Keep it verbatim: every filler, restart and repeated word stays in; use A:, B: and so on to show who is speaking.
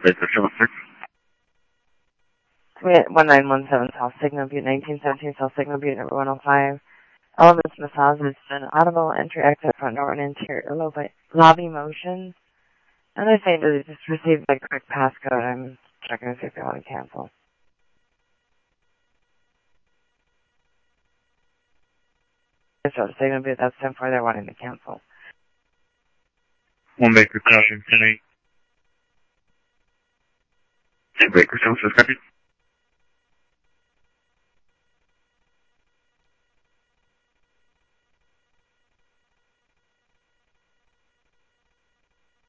A: Baker seven six.
B: one nine one seven South Signal Butte, nineteen seventeen South Signal Butte, number one oh five. Elements massage has been audible, entry, exit, front door, and interior lobby, lobby motion. And they're saying that they just received a quick passcode. I'm checking to see if they want to cancel. So the Signal Butte, that's ten four, they're wanting to cancel.
A: One Baker crossing ten eight. Two Baker seven six, copy.